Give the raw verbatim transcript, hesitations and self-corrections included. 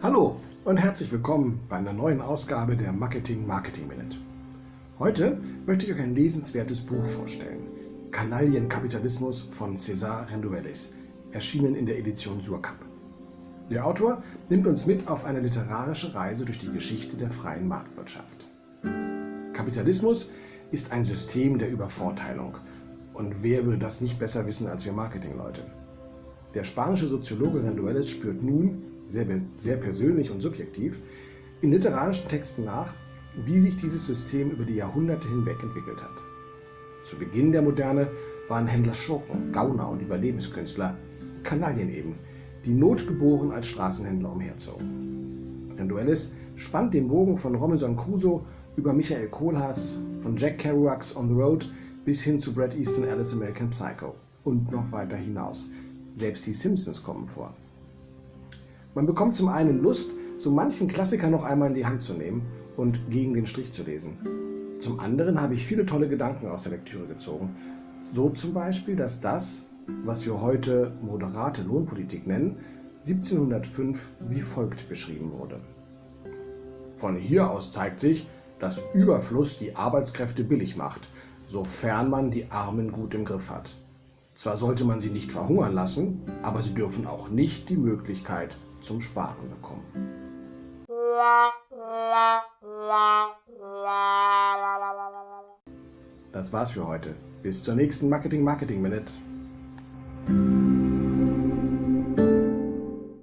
Hallo und herzlich willkommen bei einer neuen Ausgabe der Marketing Marketing Minute. Heute möchte ich euch ein lesenswertes Buch vorstellen. Kanaillenkapitalismus von César Rendueles, erschienen in der Edition Surkamp. Der Autor nimmt uns mit auf eine literarische Reise durch die Geschichte der freien Marktwirtschaft. Kapitalismus ist ein System der Übervorteilung. Und wer würde das nicht besser wissen als wir Marketingleute? Der spanische Soziologe Rendueles spürt nun, sehr, sehr persönlich und subjektiv, in literarischen Texten nach, wie sich dieses System über die Jahrhunderte hinweg entwickelt hat. Zu Beginn der Moderne waren Händler Schurken, Gauner und Überlebenskünstler, Kanaillen eben, die notgeboren als Straßenhändler umherzogen. Rendueles spannt den Bogen von Robinson Crusoe über Michael Kohlhaas, von Jack Kerouacs On the Road bis hin zu Bret Easton Alice American Psycho und noch weiter hinaus. Selbst die Simpsons kommen vor. Man bekommt zum einen Lust, so manchen Klassiker noch einmal in die Hand zu nehmen und gegen den Strich zu lesen. Zum anderen habe ich viele tolle Gedanken aus der Lektüre gezogen. So zum Beispiel, dass das, was wir heute moderate Lohnpolitik nennen, siebzehnhundertfünf wie folgt beschrieben wurde. Von hier aus zeigt sich, dass Überfluss die Arbeitskräfte billig macht, sofern man die Armen gut im Griff hat. Zwar sollte man sie nicht verhungern lassen, aber sie dürfen auch nicht die Möglichkeit zum Sparen bekommen. Das war's für heute. Bis zur nächsten Marketing Marketing Minute.